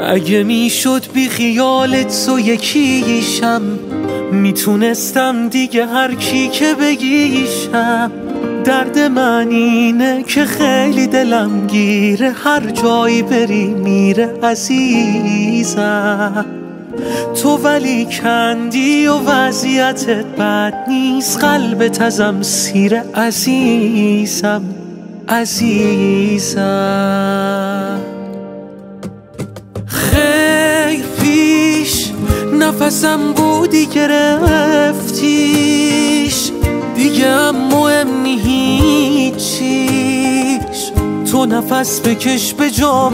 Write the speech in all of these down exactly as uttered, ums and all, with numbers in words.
اگه میشد بی خیالت تو یکیشم، میتونستم دیگه هر کی که بگیشم. درد من اینه که خیلی دلم گیره، هر جایی بری میره عزیزم. تو ولی کندی و وضعیتت بد نیست، قلبت ازم سیره عزیزم عزیزم. خیر پیش نفسم بودی گرفتیش، دیگه هم مهم نی هیچیش. تو نفس بکش به جا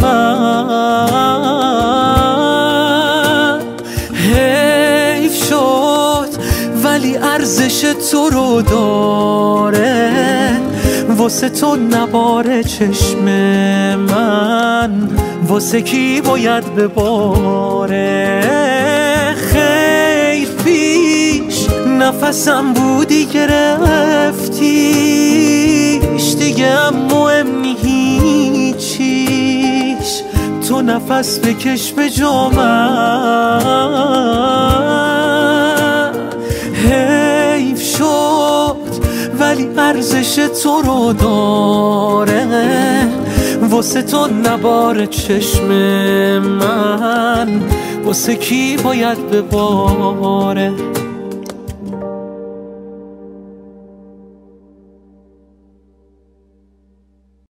من، حیف شد ولی ارزش تو رو داره، واسه تو نباره چشم من، واسه کی باید بباره. خیر پیش نفسم بودی گرفتیش، دیگه هم مهم نی هیچیش. تو نفس بکش به جا من، حیف شد ولی ارزش تو رو داره، واسه تو نباره چشم من، واسه کی باید بباره.